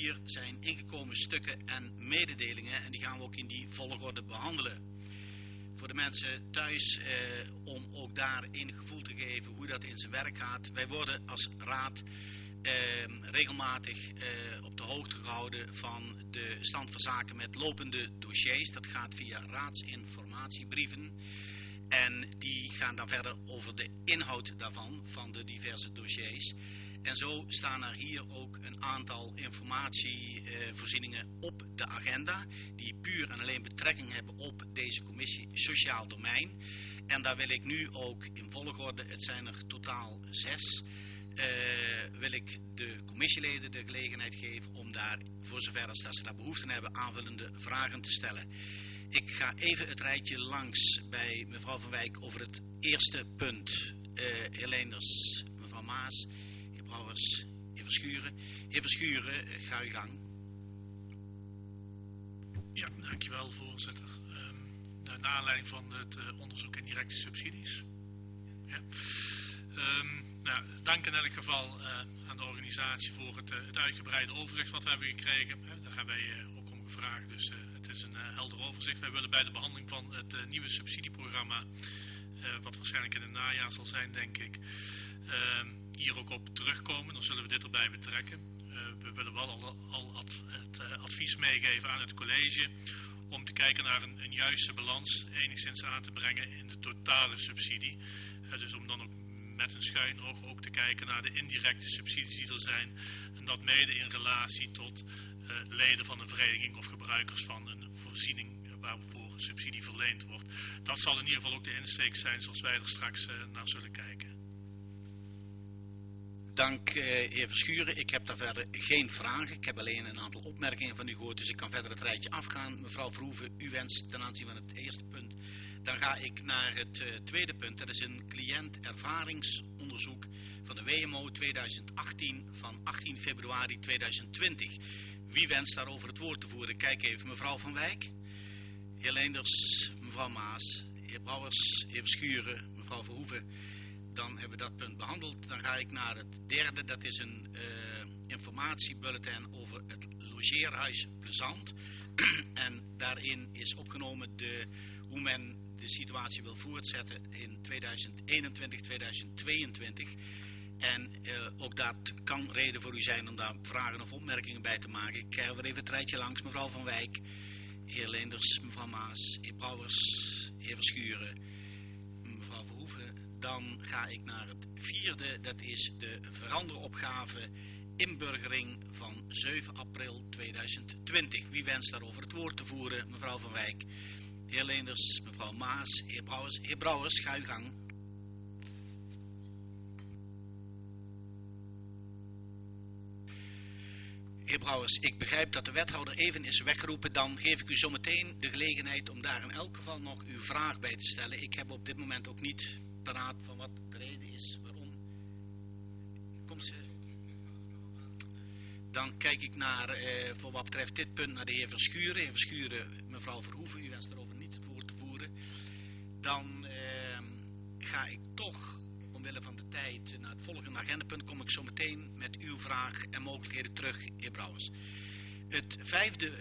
4 zijn ingekomen stukken en mededelingen en die gaan we ook in die volgorde behandelen. Voor de mensen thuis, om ook daar een gevoel te geven hoe dat in zijn werk gaat. Wij worden als raad regelmatig op de hoogte gehouden van de stand van zaken met lopende dossiers. Dat gaat via raadsinformatiebrieven. En die gaan dan verder over de inhoud daarvan, van de diverse dossiers. En zo staan er hier ook een aantal informatievoorzieningen op de agenda, die puur en alleen betrekking hebben op deze commissie Sociaal Domein. En daar wil ik nu ook in volgorde, het zijn er totaal 6, wil ik de commissieleden de gelegenheid geven om daar, voor zover als dat ze daar behoefte aan hebben, aanvullende vragen te stellen. Ik ga even het rijtje langs bij mevrouw Van Wijk over het eerste punt. Heer Leenders, mevrouw Maas, heer Brouwers, heer Verschuren. Heer Verschuren, ga uw gang. Ja, dankjewel voorzitter. Naar aanleiding van het onderzoek in directe subsidies. Ja. Dank in elk geval aan de organisatie voor het uitgebreide overzicht wat we hebben gekregen. Daar hebben wij ook om gevraagd, dus het is een helder overzicht. Wij willen bij de behandeling van het nieuwe subsidieprogramma, wat waarschijnlijk in het najaar zal zijn, denk ik, hier ook op terugkomen. Dan zullen we dit erbij betrekken. We willen wel al het advies meegeven aan het college om te kijken naar een juiste balans enigszins aan te brengen in de totale subsidie. Dus om dan ook met een schuin oog ook te kijken naar de indirecte subsidies die er zijn. En dat mede in relatie tot leden van een vereniging of gebruikers van een voorziening waarvoor subsidie verleend wordt. Dat zal in ieder geval ook de insteek zijn zoals wij er straks naar zullen kijken. Dank heer Verschuren. Ik heb daar verder geen vragen. Ik heb alleen een aantal opmerkingen van u gehoord, dus ik kan verder het rijtje afgaan. Mevrouw Verhoeven, u wenst ten aanzien van het eerste punt. Dan ga ik naar het tweede punt. Dat is een cliëntervaringsonderzoek van de WMO 2018 van 18 februari 2020. Wie wenst daarover het woord te voeren? Kijk even, mevrouw Van Wijk, heer Leenders, mevrouw Maas, heer Brouwers, heer Verschuren, mevrouw Verhoeven. Dan hebben we dat punt behandeld. Dan ga ik naar het derde. Dat is een informatiebulletin over het logeerhuis Plezant. En daarin is opgenomen hoe men de situatie wil voortzetten in 2021, 2022. En ook dat kan reden voor u zijn om daar vragen of opmerkingen bij te maken. Ik ga weer even het rijtje langs. Mevrouw Van Wijk, heer Leenders, mevrouw Maas, heer Brouwers, heer Verschuren, mevrouw Verhoeven. Dan ga ik naar het vierde. Dat is de veranderopgave inburgering van 7 april 2020. Wie wenst daarover het woord te voeren? Mevrouw Van Wijk, heer Leenders, mevrouw Maas, heer Brouwers. Heer Brouwers, ga uw gang. Heer Brouwers, ik begrijp dat de wethouder even is weggeroepen. Dan geef ik u zometeen de gelegenheid om daar in elk geval nog uw vraag bij te stellen. Ik heb op dit moment ook niet paraat van wat de reden is, waarom. Komt ze? Dan kijk ik naar, voor wat betreft dit punt, naar de heer Verschuren. Heer Verschuren, mevrouw Verhoeven, u wenst daarover niet het woord te voeren. Dan ga ik toch, omwille van de tijd, naar het volgende agendapunt. Kom ik zo meteen met uw vraag en mogelijkheden terug, heer Brouwers. Het vijfde